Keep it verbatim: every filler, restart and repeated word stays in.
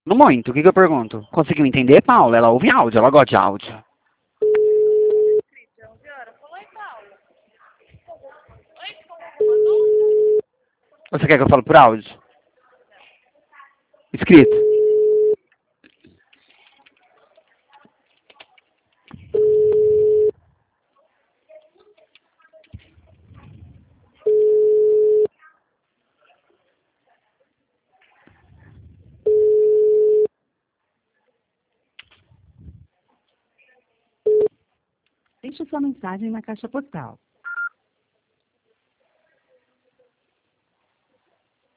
No muito, o que, que eu pergunto? Conseguiu entender, Paula? Ela ouve áudio, ela gosta de áudio. Você quer que eu fale por áudio? Escrito. Deixe sua mensagem na caixa postal.